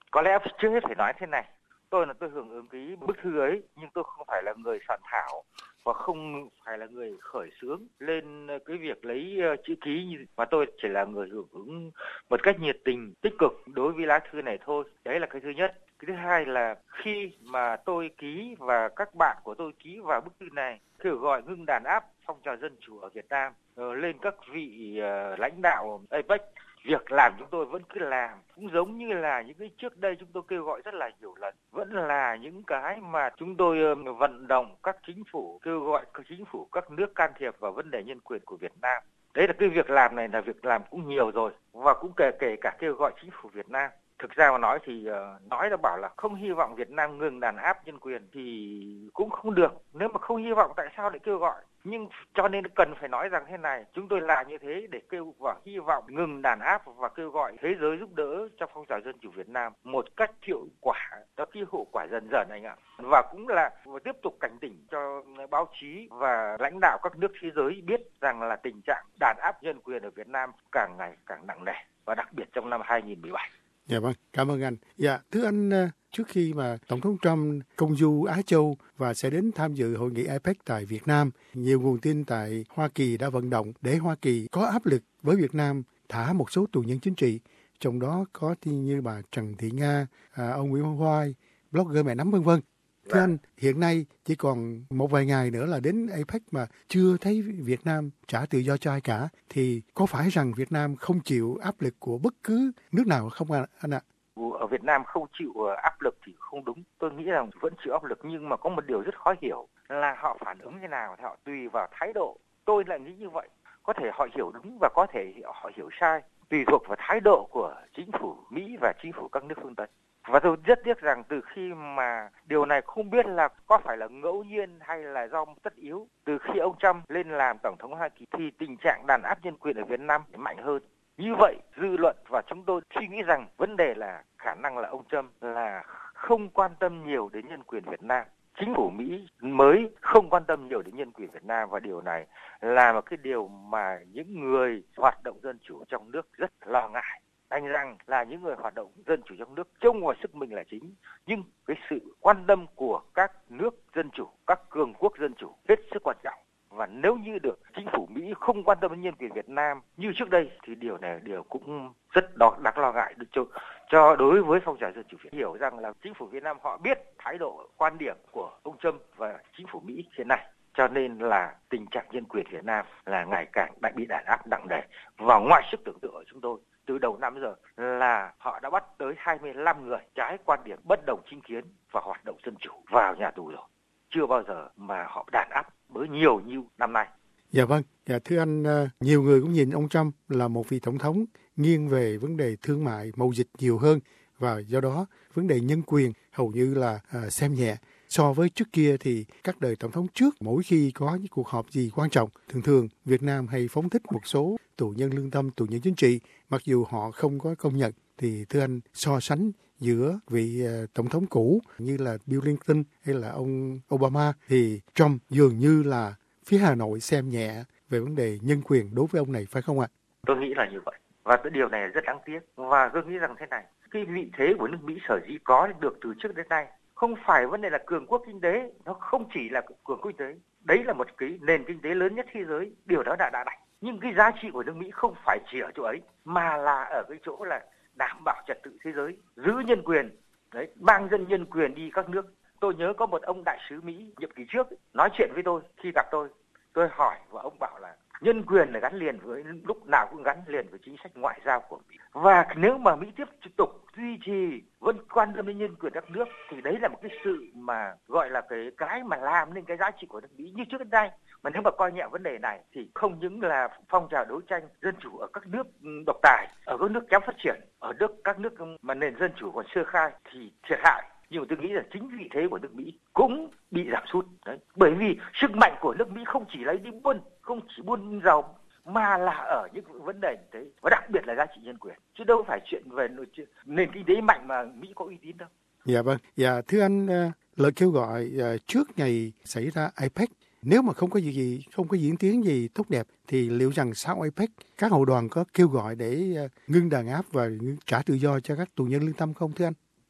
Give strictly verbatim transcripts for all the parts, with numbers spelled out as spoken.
Có lẽ trước hết phải nói thế này, tôi là tôi hưởng ứng cái bức thư ấy, nhưng tôi không phải là người soạn thảo và không phải là người khởi xướng lên cái việc lấy chữ ký, mà tôi chỉ là người hưởng ứng một cách nhiệt tình, tích cực đối với lá thư này thôi. Đấy là cái thứ nhất. Cái thứ hai là khi mà tôi ký và các bạn của tôi ký vào bức thư này kêu gọi ngưng đàn áp phong trào dân chủ ở Việt Nam lên các vị lãnh đạo a pếch, việc làm chúng tôi vẫn cứ làm, cũng giống như là những cái trước đây chúng tôi kêu gọi rất là nhiều lần, vẫn là những cái mà chúng tôi vận động các chính phủ, kêu gọi các chính phủ các nước can thiệp vào vấn đề nhân quyền của Việt Nam. Đấy là cái việc làm này là việc làm cũng nhiều rồi, và cũng kể kể cả kêu gọi chính phủ Việt Nam. Thực ra mà nói thì nói là bảo là không hy vọng Việt Nam ngừng đàn áp nhân quyền thì cũng không được. Nếu mà không hy vọng tại sao lại kêu gọi? Nhưng cho nên cần phải nói rằng thế này, chúng tôi làm như thế để kêu gọi hy vọng ngừng đàn áp và kêu gọi thế giới giúp đỡ cho phong trào dân chủ Việt Nam một cách hiệu quả, đó cái hiệu quả dần dần anh ạ. Và cũng là tiếp tục cảnh tỉnh cho báo chí và lãnh đạo các nước thế giới biết rằng là tình trạng đàn áp nhân quyền ở Việt Nam càng ngày càng nặng nề, và đặc biệt trong năm hai không một bảy. Dạ vâng, cảm ơn anh. Dạ, thưa anh, trước khi mà Tổng thống Trump công du Á Châu và sẽ đến tham dự hội nghị a pếch tại Việt Nam, nhiều nguồn tin tại Hoa Kỳ đã vận động để Hoa Kỳ có áp lực với Việt Nam thả một số tù nhân chính trị, trong đó có như bà Trần Thị Nga, ông Nguyễn Văn Hoài, blogger Mẹ Nắm vân vân. Thưa anh, hiện nay chỉ còn một vài ngày nữa là đến a pếch mà chưa thấy Việt Nam trả tự do cho ai cả, thì có phải rằng Việt Nam không chịu áp lực của bất cứ nước nào không anh ạ? Ở Việt Nam không chịu áp lực thì không đúng. Tôi nghĩ rằng vẫn chịu áp lực, nhưng mà có một điều rất khó hiểu là họ phản ứng thế nào thì họ tùy vào thái độ. Tôi lại nghĩ như vậy. Có thể họ hiểu đúng và có thể họ hiểu sai, tùy thuộc vào thái độ của chính phủ Mỹ và chính phủ các nước phương Tây. Và tôi rất tiếc rằng từ khi mà điều này không biết là có phải là ngẫu nhiên hay là do tất yếu, từ khi ông Trump lên làm Tổng thống Hoa Kỳ thì tình trạng đàn áp nhân quyền ở Việt Nam mạnh hơn. Như vậy, dư luận và chúng tôi suy nghĩ rằng vấn đề là khả năng là ông Trump là không quan tâm nhiều đến nhân quyền Việt Nam. Chính phủ Mỹ mới không quan tâm nhiều đến nhân quyền Việt Nam, và điều này là một cái điều mà những người hoạt động dân chủ trong nước rất lo ngại. Anh rằng là những người hoạt động dân chủ trong nước trông vào sức mình là chính, nhưng cái sự quan tâm của các nước dân chủ, các cường quốc dân chủ hết sức quan trọng. Và nếu như được chính phủ Mỹ không quan tâm đến nhân quyền Việt Nam như trước đây thì điều này là điều cũng rất đáng lo ngại cho, cho đối với phong trào dân chủ Việt. Hiểu rằng là chính phủ Việt Nam họ biết thái độ quan điểm của ông Trump và chính phủ Mỹ hiện nay, cho nên là tình trạng nhân quyền Việt Nam là ngày càng đã bị đàn áp nặng nề và ngoài sức tưởng tượng của chúng tôi. Từ đầu năm giờ là họ đã bắt tới hai mươi lăm người trái quan điểm bất đồng chính kiến và hoạt động dân chủ vào nhà tù rồi. Chưa bao giờ mà họ đàn áp với nhiều như năm nay. Dạ vâng, dạ thưa anh, nhiều người cũng nhìn ông Trump là một vị tổng thống nghiêng về vấn đề thương mại, mậu dịch nhiều hơn, và do đó vấn đề nhân quyền hầu như là à, xem nhẹ. So với trước kia thì các đời tổng thống trước, mỗi khi có những cuộc họp gì quan trọng, thường thường Việt Nam hay phóng thích một số tù nhân lương tâm, tù nhân chính trị, mặc dù họ không có công nhận. Thì thưa anh, so sánh giữa vị uh, tổng thống cũ như là Bill Clinton hay là ông Obama, thì Trump dường như là phía Hà Nội xem nhẹ về vấn đề nhân quyền đối với ông này, phải không ạ? Tôi nghĩ là như vậy. Và cái điều này rất đáng tiếc. Và tôi nghĩ rằng thế này, cái vị thế của nước Mỹ sở dĩ có được từ trước đến nay không phải vấn đề là cường quốc kinh tế, nó không chỉ là cường quốc kinh tế. Đấy là một cái nền kinh tế lớn nhất thế giới, điều đó đã đã đành. Nhưng cái giá trị của nước Mỹ không phải chỉ ở chỗ ấy, mà là ở cái chỗ là đảm bảo trật tự thế giới, giữ nhân quyền, đấy, mang dân nhân quyền đi các nước. Tôi nhớ có một ông đại sứ Mỹ nhiệm kỳ trước nói chuyện với tôi khi gặp tôi, tôi hỏi và ông bảo là nhân quyền là gắn liền với, lúc nào cũng gắn liền với chính sách ngoại giao của Mỹ. Và nếu mà Mỹ tiếp tục duy trì vẫn quan tâm đến nhân quyền các nước thì đấy là một cái sự mà gọi là cái cái mà làm nên cái giá trị của nước Mỹ như trước đến nay. Mà nếu mà coi nhẹ vấn đề này thì không những là phong trào đấu tranh dân chủ ở các nước độc tài, ở các nước kém phát triển, ở nước các nước mà nền dân chủ còn sơ khai thì thiệt hại. Nhưng mà tôi nghĩ là chính vị thế của nước Mỹ cũng bị giảm sút. Đấy. Bởi vì sức mạnh của nước Mỹ không chỉ lấy đi buôn, không chỉ buôn dầu, mà là ở những vấn đề thế, và đặc biệt là giá trị nhân quyền. Chứ đâu phải chuyện về nền kinh tế mạnh mà Mỹ có uy tín đâu. Dạ vâng. Dạ thưa anh, lời kêu gọi trước ngày xảy ra a pếch, nếu mà không có gì, gì không có diễn tiến gì tốt đẹp thì liệu rằng sau a pếch các hậu đoàn có kêu gọi để ngưng đàn áp và trả tự do cho các tù nhân lương tâm không thưa anh?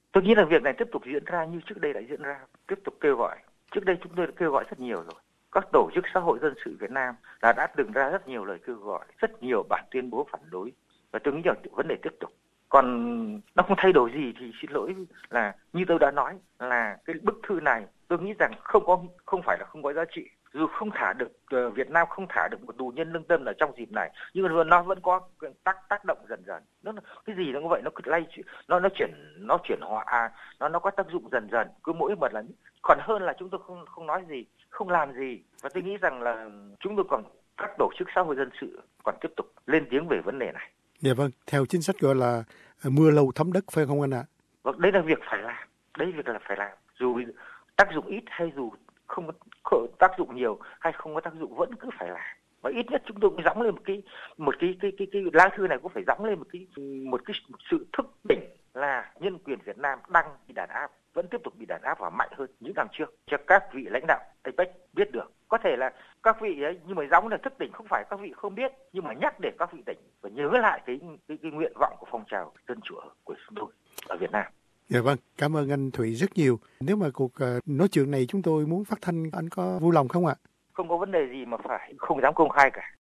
Tôi nghĩ là việc này tiếp tục diễn ra như trước đây đã diễn ra, tiếp tục kêu gọi. Trước đây chúng tôi đã kêu gọi rất nhiều rồi. Các tổ chức xã hội dân sự Việt Nam là đã từng ra rất nhiều lời kêu gọi, rất nhiều bản tuyên bố phản đối, và tôi nghĩ là vấn đề tiếp tục. Còn nó không thay đổi gì thì xin lỗi là như tôi đã nói là cái bức thư này tôi nghĩ rằng không có không phải là không có giá trị. Dù không thả được Việt Nam không thả được một tù nhân lương tâm ở trong dịp này, nhưng mà nó vẫn có tác tác động dần dần. Nó cái gì nó cũng vậy, nó cứ lay nó nó chuyển nó chuyển hóa à, nó nó có tác dụng dần dần, cứ mỗi một lần. Còn hơn là chúng tôi không không nói gì, không làm gì. Và tôi nghĩ rằng là chúng tôi còn các tổ chức xã hội dân sự còn tiếp tục lên tiếng về vấn đề này. Dạ vâng, theo chính sách gọi là mưa lâu thấm đất phải không anh ạ? Vâng, đấy là việc phải làm, đấy việc là phải làm. Dù tác dụng ít hay dù không có tác dụng nhiều hay không có tác dụng vẫn cứ phải làm. Và ít nhất chúng tôi cũng gióng lên một cái một cái cái cái cái lá thư này cũng phải gióng lên một cái một cái sự thức tỉnh là nhân quyền Việt Nam đang bị đàn áp, vẫn tiếp tục bị đàn áp và mạnh hơn những năm trước, cho các vị lãnh đạo a pếch biết được. Có thể là các vị ấy, nhưng mà gióng là thức tỉnh, không phải các vị không biết, nhưng mà nhắc để các vị tỉnh và nhớ lại cái cái, cái nguyện vọng của phong trào dân chủ của chúng tôi ở Việt Nam. Dạ vâng, cảm ơn anh Thụy rất nhiều. Nếu mà cuộc uh, nói chuyện này chúng tôi muốn phát thanh, anh có vui lòng không ạ? Không có vấn đề gì mà phải không dám công khai cả.